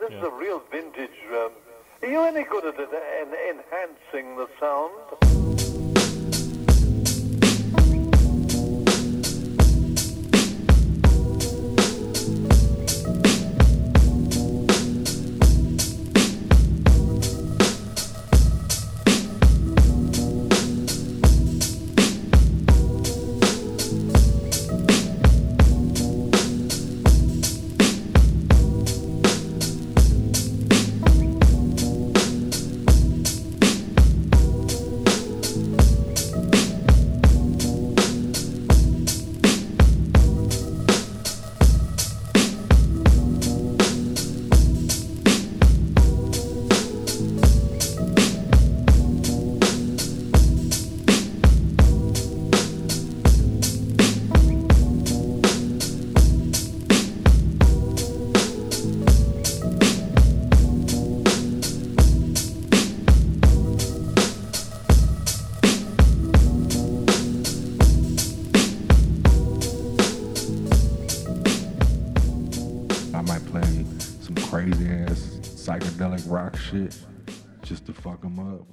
This is a real vintage. Are you any good at enhancing the sound? I might play some crazy ass psychedelic rock shit just to fuck them up.